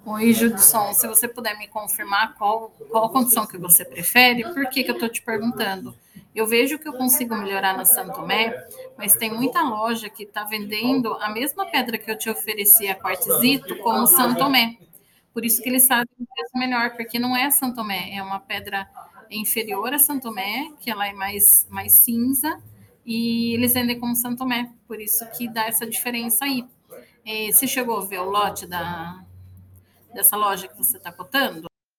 Oi, Judson, se você puder me confirmar qual condição que você prefere, por que eu estou te perguntando? Eu vejo que eu consigo melhorar na Santo Tomé, mas tem muita loja que está vendendo a mesma pedra que eu te ofereci, a quartzito, como Santo Tomé. Por isso que eles sabem o preço melhor, porque não é Santo Tomé, é uma pedra inferior a Santo Tomé, que ela é mais cinza, e eles vendem como Santo Tomé. Por isso que dá essa diferença aí. Você chegou a ver o lote dessa loja que você está cotando?